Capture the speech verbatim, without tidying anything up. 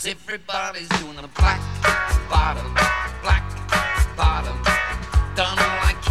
Everybody's doing a black bottom, black bottom. Don't know like